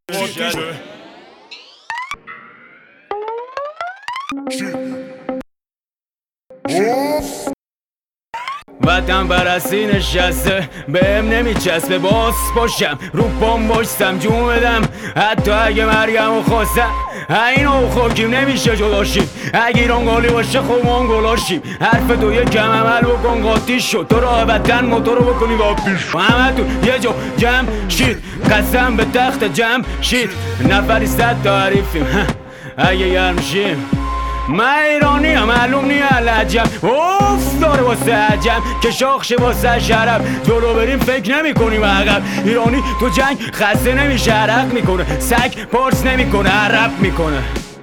وطن پرستی نشسته بهم نمیچسبه باز باشم رو پام باشتم جون بدم حتی اگه مرگم و خواستم این او خاکیم نمیشه جداشیم اگه ایران گالی باشه خب ما هم گلاشیم حرف تو یکم عمل بکن قاطی شد تو راه وطن موتورو بکنی با پیش همه تو یه جا جمع شید قسم به تخت جمع شید نفری 100 تعریفیم اگه گرم شیم من ایرانی هم معلوم نیه لجم اوف داره واسه عجم که شاخشه واسه شرف جلو بریم فکر نمی کنیم عقب ایرانی تو جنگ خسته نمیشه عرق میکنه سگ پارس نمیکنه عرب میکنه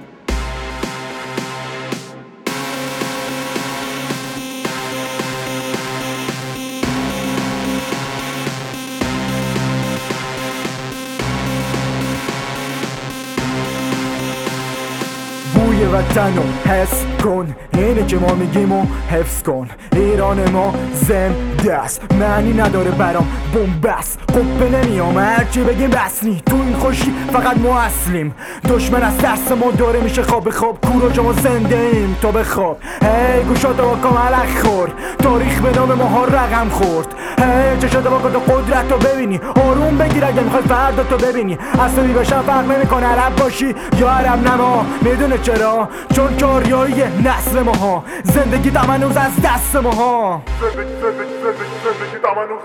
بوی وطن رو حس کن اینه که ما میگیم و حفظ کن ایران ما زنده است معنی نداره برام بومبست قبه نمیام هرچی بگیم بس نی تو این خوشی فقط ما اصلیم دشمن از دست ما داره میشه خواب کوروش ما زنده ایم تو بخواب هی گوشات واکام علق خور تاریخ به نام ماها رقم خورد هی چشات واکا تو قدرت رو ببینی آروم بگیر اگه میخوای فردا تو ببینی اصلی بشن فرق نمیکنه عرب باشی یا عرب نما میدونه چرا چون کاریایی نسل ماها زندگی دمنوز از دست ماها زندگی دمنوز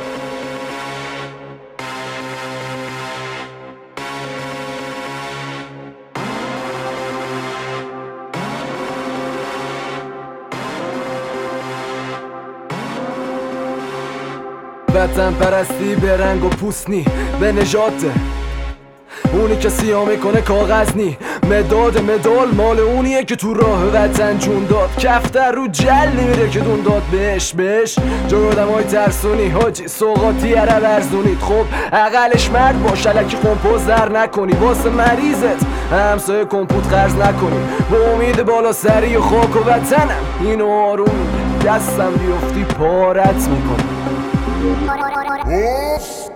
وطن پرستی به رنگ و پوست نی به نژاده اونی که سیاه میکنه کاغذ نی مدال مال اونیه که تو راه وطن جون داد کفتر رو جلی میره که دون داد بهش جای آدم های ترسونی حاجی سوقاتی عرب ارزونید خب اقلش مرد باش الکی کمپوز در نکنی واسه مریضت همسایه کمپوت قرض نکنی با امید بالا سری و خاک و وطنم اینو آروم دستم بیفتی پارت میکنی